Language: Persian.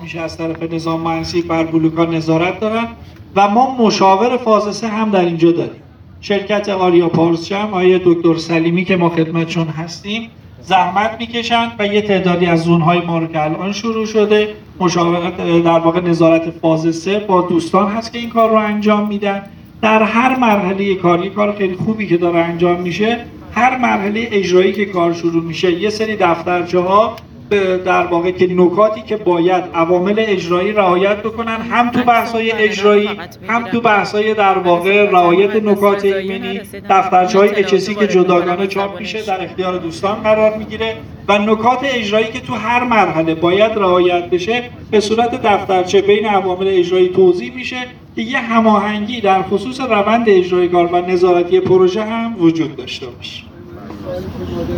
میشه از طرف نظام منصی بر بلوک‌ها نظارت دارن و ما مشاور فاز 3 هم در اینجا داریم. شرکت آریا پارسچم، آقای دکتر سلیمی که ما خدمتشون هستیم زحمت میکشن و یه تعدادی از زونهای ما رو که الان شروع شده مشاورت در واقع نظارت فاز 3 با دوستان هست که این کار رو انجام میدن. در هر مرحله کار خیلی خوبی که داره انجام میشه، هر مرحله اجرایی که کار شروع میشه یه سری دفترچه ها در واقع که نکاتی که باید عوامل اجرایی رعایت بکنن هم تو بحث‌های اجرایی هم تو بحث‌های در واقع رعایت نکات ایمنی، دفترچه‌های HSE که جداگانه چاپ میشه در اختیار دوستان قرار میگیره و نکات اجرایی که تو هر مرحله باید رعایت بشه به صورت دفترچه بین عوامل اجرایی توضیح میشه که یه هماهنگی در خصوص روند اجرایی کار و نظارتی پروژه هم وجود داشته باشه.